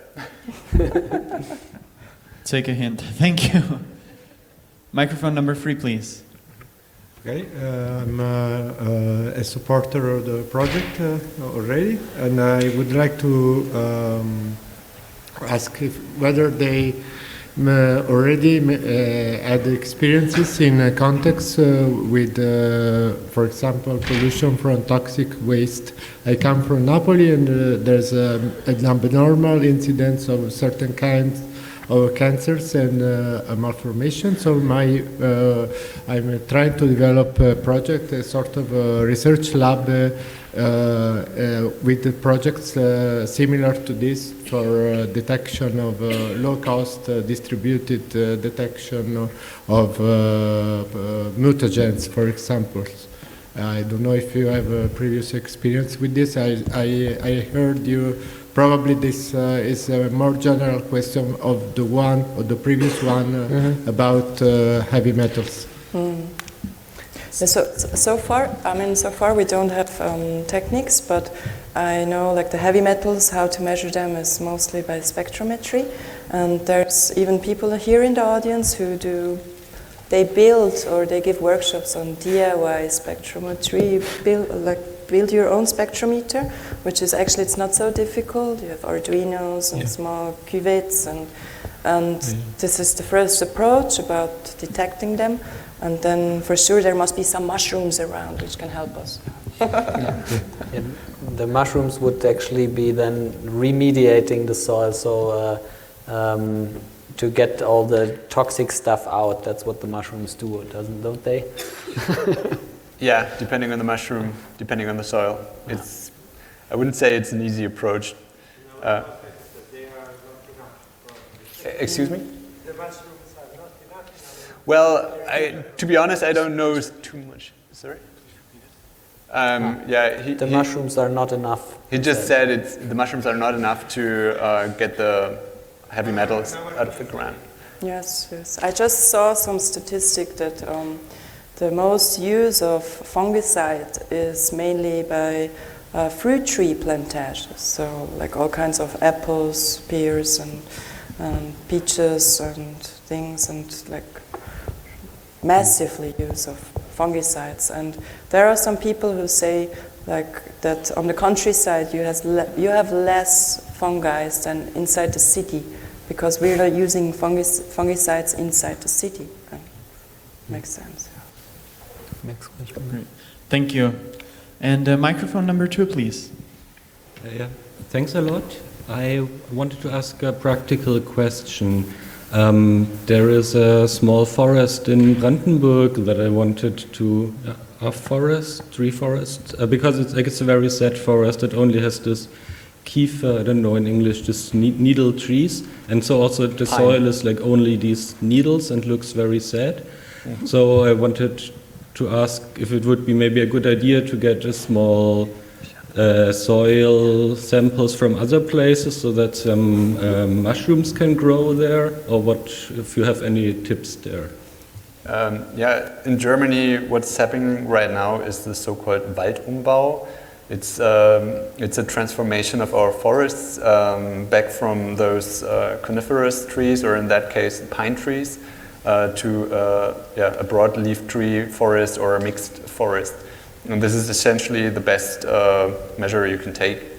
Take a hint. Thank you. Microphone number three, please. Okay, uh, I'm uh, uh, a supporter of the project uh, already, and I would like to um, ask if whether they um, uh, already uh, had experiences in a context uh, with, uh, for example, pollution from toxic waste. I come from Napoli, and uh, there's um, an abnormal incidence of certain kinds of cancers and uh, a malformation. So my, uh, I'm uh, trying to develop a project, a sort of a research lab uh, uh, with the projects uh, similar to this for uh, detection of uh, low-cost uh, distributed uh, detection of uh, uh, mutagens, for example. I don't know if you have a previous experience with this. I, I, I heard you. Probably this uh, is a more general question of the one or the previous one uh, Mhm. about uh, heavy metals. Mm. Yeah, so so far, I mean, so far we don't have um, techniques, but I know like the heavy metals, how to measure them is mostly by spectrometry, and there's even people here in the audience who do. They build or they give workshops on D I Y spectrometry, build like. build your own spectrometer, which is actually, it's not so difficult. You have Arduinos and Yeah. small cuvettes, and, and this is the first approach about detecting them. And then for sure there must be some mushrooms around which can help us. Yeah, the mushrooms would actually be then remediating the soil, so uh, um, to get all the toxic stuff out. That's what the mushrooms do, doesn't don't they? Yeah, depending on the mushroom, depending on the soil. It's, I wouldn't say it's an easy approach. Uh, excuse me? The mushrooms are not enough. Well, I, to be honest, I don't know too much. Sorry? Um, yeah, he, The he, mushrooms are not enough. he just said it's, the mushrooms are not enough to uh, get the heavy metals out of the ground. Yes, yes. I just saw some statistic that um, the most use of fungicide is mainly by uh, fruit tree plantations. So like all kinds of apples, pears, and, and peaches and things, and like massively use of fungicides. And there are some people who say like that on the countryside you, has le- you have less fungi than inside the city, because we are using fungis- fungicides inside the city. And makes sense. Next question. Great. Thank you. And uh, microphone number two, please. Uh, yeah, thanks a lot. I wanted to ask a practical question. Um, there is a small forest in Brandenburg that I wanted to, uh, a forest, tree forest, uh, because it's like it's a very sad forest that only has this Kiefer, I don't know in English, this ne- needle trees, and so also the Pine. soil is like only these needles and looks very sad. Mhm. So I wanted to ask if it would be maybe a good idea to get a small uh, soil samples from other places so that some um, mushrooms can grow there, or what, if you have any tips there. Um, yeah, in Germany, what's happening right now is the so-called Waldumbau. It's um, it's a transformation of our forests um, back from those uh, coniferous trees, or in that case, pine trees, uh, to uh, yeah, a broadleaf tree forest or a mixed forest. And this is essentially the best uh, measure you can take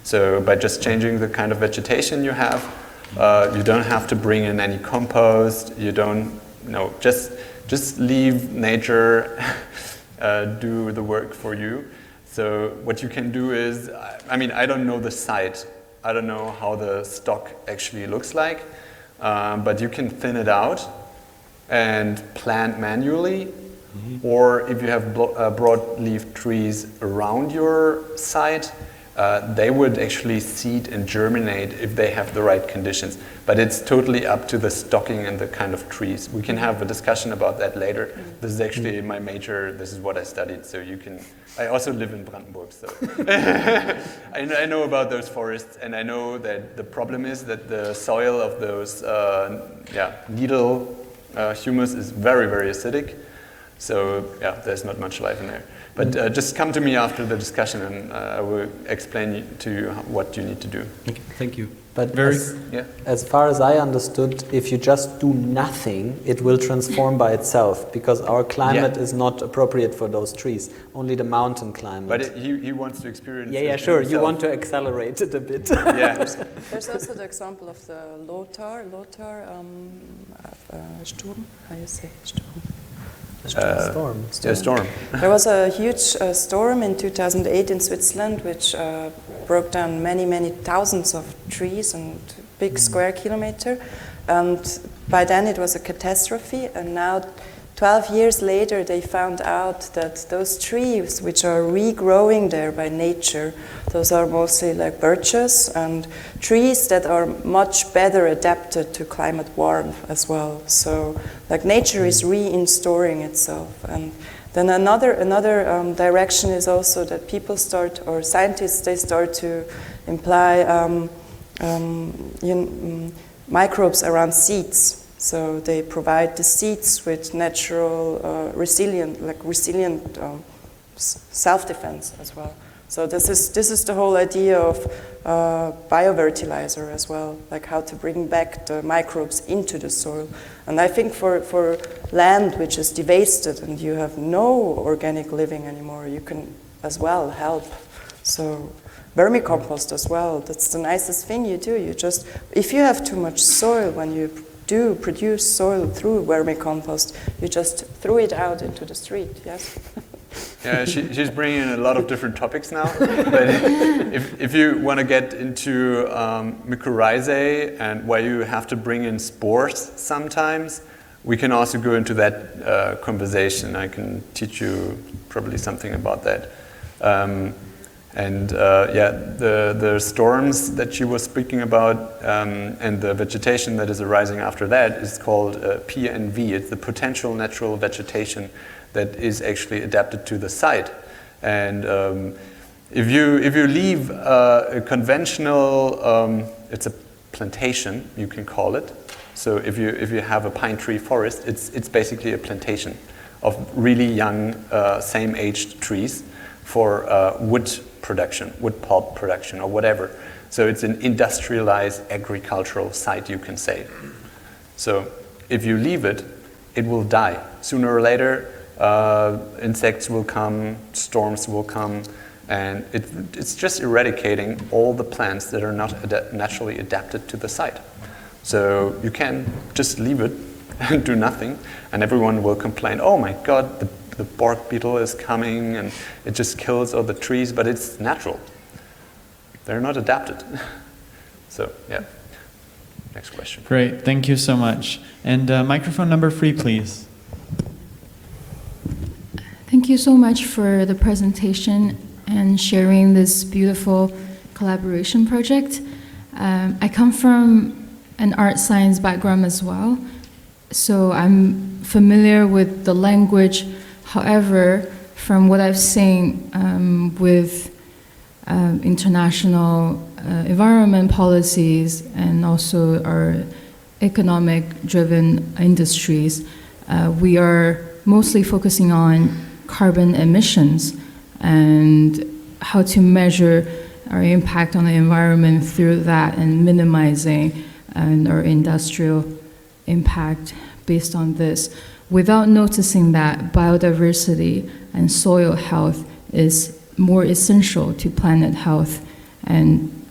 So by just changing the kind of vegetation you have, uh, you don't have to bring in any compost. You don't, no, just just leave nature uh, do the work for you. So what you can do is, I mean, I don't know the site. I don't know how the stock actually looks like, um, but you can thin it out and plant manually. Mm-hmm. Or if you have blo- uh, broadleaf trees around your site, uh, they would actually seed and germinate if they have the right conditions. But it's totally up to the stocking and the kind of trees. We can have a discussion about that later. This is actually my major, this is what I studied, so you can, I also live in Brandenburg, so I, know, I know about those forests, and I know that the problem is that the soil of those uh, yeah, needle uh, humus is very, very acidic. So yeah, there's not much life in there. But uh, just come to me after the discussion, and uh, I will explain to you what you need to do. Okay, thank you. But Very, as, yeah. as far as I understood, if you just do nothing, it will transform by itself, because our climate Yeah. is not appropriate for those trees. Only the mountain climate. But it, he, he wants to experience yeah, it yeah, sure. himself. You want to accelerate it a bit. Yeah. There's also the example of the Lothar, Lothar um, uh, Sturm. How do you say Sturm? Uh, storm. Yeah, storm. There was a huge uh, storm in two thousand eight in Switzerland, which uh, broke down many, many thousands of trees and big square kilometer. And by then it was a catastrophe. And now, twelve years later, they found out that those trees, which are regrowing there by nature, those are mostly like birches and trees that are much better adapted to climate warmth as well. So, like nature is reinstoring itself. And then another another um, direction is also that people start, or scientists, they start to imply um, um, you know, um, microbes around seeds. So they provide the seeds with natural, uh, resilient, like resilient um, self-defense as well. So this is this is the whole idea of uh, biofertilizer as well, like how to bring back the microbes into the soil. And I think for, for land which is devastated and you have no organic living anymore, you can as well help. So vermicompost as well, that's the nicest thing you do. You just, if you have too much soil, when you do produce soil through vermicompost, you just throw it out into the street, yes? Yeah, she, she's bringing in a lot of different topics now. But if, if you want to get into um, mycorrhizae and where you have to bring in spores sometimes, we can also go into that uh, conversation. I can teach you probably something about that. Um, and uh, yeah, the, the storms that she was speaking about um, and the vegetation that is arising after that is called uh, P N V. It's the potential natural vegetation that is actually adapted to the site. And um, if you if you leave uh, a conventional, um, it's a plantation, you can call it. So if you if you have a pine tree forest, it's it's basically a plantation of really young, uh, same-aged trees for uh, wood production, wood pulp production, or whatever. So it's an industrialized agricultural site, you can say. So if you leave it, it will die sooner or later. Uh, insects will come, storms will come, and it, it's just eradicating all the plants that are not ad- naturally adapted to the site. So you can just leave it and do nothing, and everyone will complain, oh my god, the, the bark beetle is coming and it just kills all the trees, but it's natural. They're not adapted. So, yeah. Next question. Great, thank you so much. And uh, microphone number three, please. Thank you so much for the presentation and sharing this beautiful collaboration project. Um, I come from an art science background as well, so I'm familiar with the language. However, from what I've seen um, with um, international uh, environment policies and also our economic-driven industries, uh, we are mostly focusing on carbon emissions and how to measure our impact on the environment through that and minimizing and our industrial impact based on this, without noticing that biodiversity and soil health is more essential to planet health and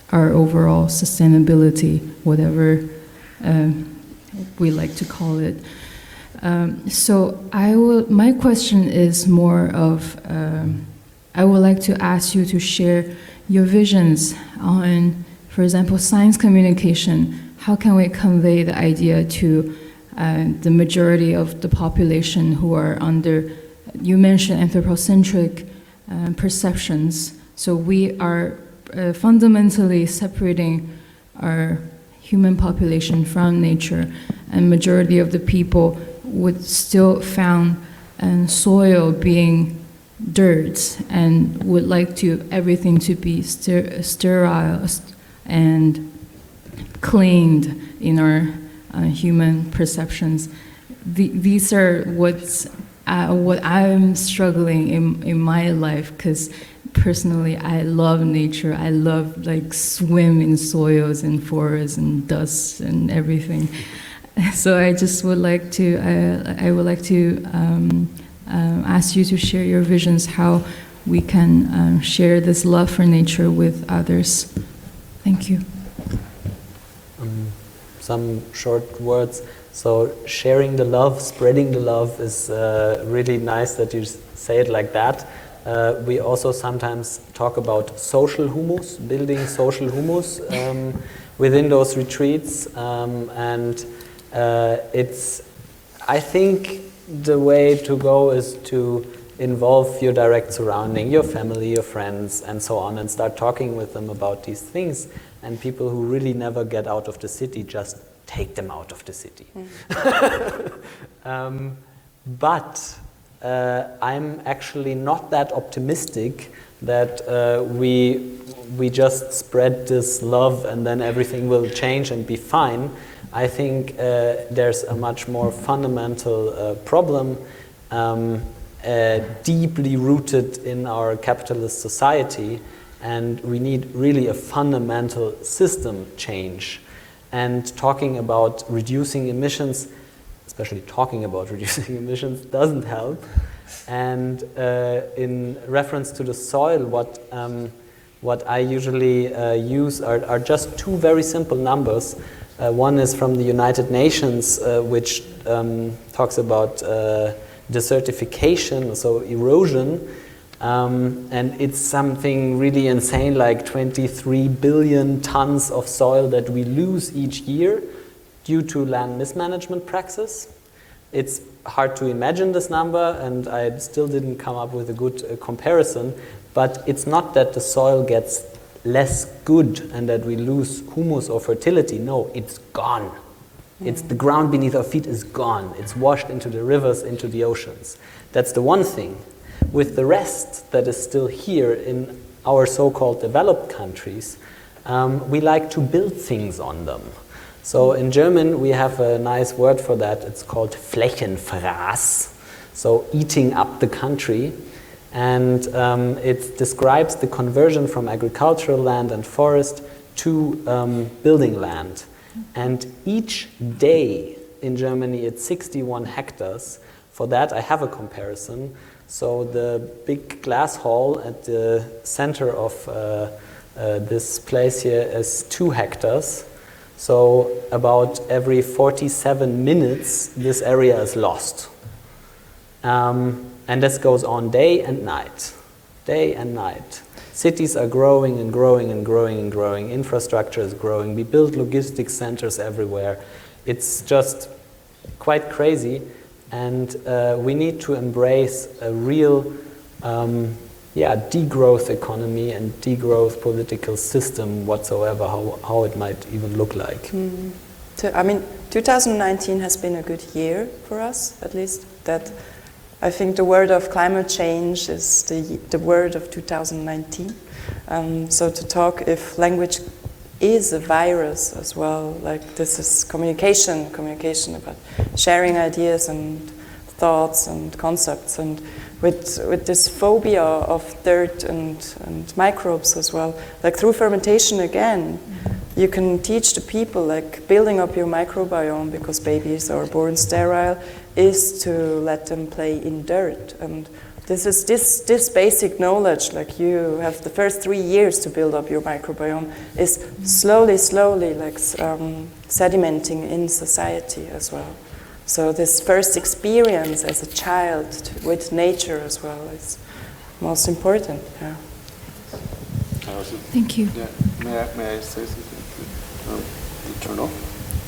our overall sustainability, whatever um, we like to call it. Um, so I will, my question is more of, um, I would like to ask you to share your visions on, for example, science communication. How can we convey the idea to uh, the majority of the population who are under, you mentioned anthropocentric uh, perceptions. So we are uh, fundamentally separating our human population from nature, and majority of the people would still found uh, soil being dirt and would like to everything to be ster sterile and cleaned in our uh, human perceptions. The, these are what's uh, what I'm struggling in in my life, because personally I love nature. I love like swim in soils and forests and dust and everything. So I just would like to, I, I would like to um, uh, ask you to share your visions, how we can um, share this love for nature with others. Thank you. Um, some short words. So sharing the love, spreading the love is uh, really nice that you say it like that. Uh, we also sometimes talk about social humus, building social humus um, within those retreats, um, and Uh, it's, I think the way to go is to involve your direct surrounding, your family, your friends, and so on, and start talking with them about these things. And people who really never get out of the city, just take them out of the city. Mm. um, but uh, I'm actually not that optimistic that uh, we, we just spread this love and then everything will change and be fine. I think uh, there's a much more fundamental uh, problem, um, uh, deeply rooted in our capitalist society, and we need really a fundamental system change. And talking about reducing emissions, especially talking about reducing emissions, doesn't help. And uh, in reference to the soil, what, um, what I usually uh, use are, are just two very simple numbers. Uh, one is from the United Nations, uh, which um, talks about uh, desertification, so erosion, um, and it's something really insane, like twenty-three billion tons of soil that we lose each year due to land mismanagement practices. It's hard to imagine this number, and I still didn't come up with a good uh, comparison, but it's not that the soil gets less good and that we lose humus or fertility. No, it's gone. Mm. It's the ground beneath our feet is gone. It's washed into the rivers, into the oceans. That's the one thing. With the rest that is still here in our so-called developed countries, um, we like to build things on them. So in German we have a nice word for that. It's called Flächenfraß, so eating up the country. And um, it describes the conversion from agricultural land and forest to um, building land. And each day in Germany it's sixty-one hectares. For that I have a comparison. So the big glass hall at the center of uh, uh, this place here is two hectares. So about every forty-seven minutes this area is lost. Um, And this goes on day and night, day and night. Cities are growing and growing and growing and growing. Infrastructure is growing. We build logistics centers everywhere. It's just quite crazy. And uh, we need to embrace a real um, yeah, degrowth economy and degrowth political system whatsoever, how, how it might even look like. Mm. So, I mean, two thousand nineteen has been a good year for us, at least. That I think the word of climate change is the, the word of two thousand nineteen. Um, so to talk if language is a virus as well, like this is communication, communication about sharing ideas and thoughts and concepts, and with, with this phobia of dirt and, and microbes as well, like through fermentation again, you can teach the people like building up your microbiome, because babies are born sterile, is to let them play in dirt. And this is this this basic knowledge, like you have the first three years to build up your microbiome, is slowly, slowly like um, sedimenting in society as well. So this first experience as a child to, with nature as well is most important. Yeah. Thank you. Yeah. May I, may I say something? Um, turn off.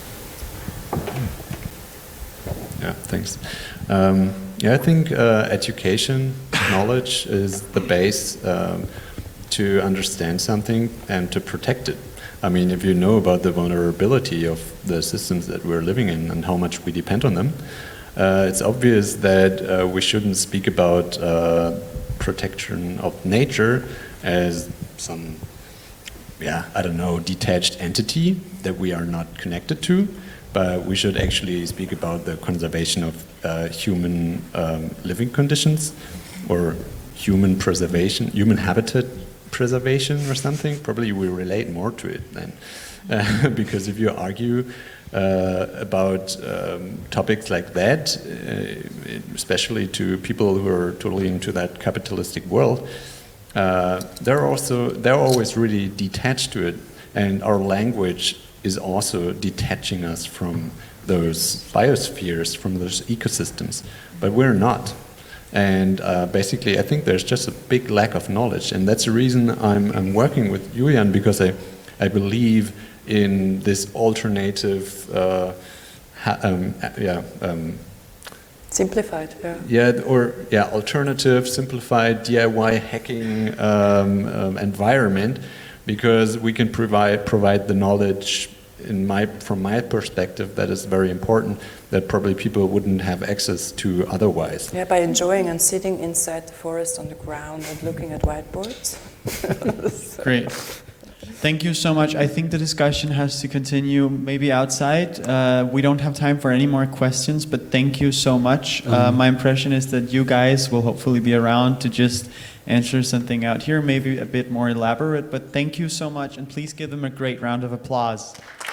Yeah, thanks. Um, yeah, I think uh, education, knowledge is the base um, to understand something and to protect it. I mean, if you know about the vulnerability of the systems that we're living in and how much we depend on them, uh, it's obvious that uh, we shouldn't speak about uh, protection of nature as some, yeah, I don't know, detached entity that we are not connected to, but we should actually speak about the conservation of uh, human um, living conditions or human preservation, human habitat preservation or something. Probably we relate more to it then, uh, because if you argue uh, about um, topics like that, uh, especially to people who are totally into that capitalistic world, uh, they're also they're always really detached to it, and our language is also detaching us from those biospheres, from those ecosystems, but we're not. And uh, basically, I think there's just a big lack of knowledge, and that's the reason I'm, I'm working with Julian, because I, I believe in this alternative, uh, ha um, yeah, um, simplified, yeah, yeah, or yeah, alternative, simplified D I Y hacking um, um, environment, because we can provide provide the knowledge. In my, from my perspective, that is very important, that probably people wouldn't have access to otherwise. Yeah, by enjoying and sitting inside the forest on the ground and looking at whiteboards. So. Great. Thank you so much. I think the discussion has to continue maybe outside. Uh, we don't have time for any more questions, but thank you so much. Mm-hmm. uh, my impression is that you guys will hopefully be around to just answer something out here, maybe a bit more elaborate, but thank you so much, and please give them a great round of applause.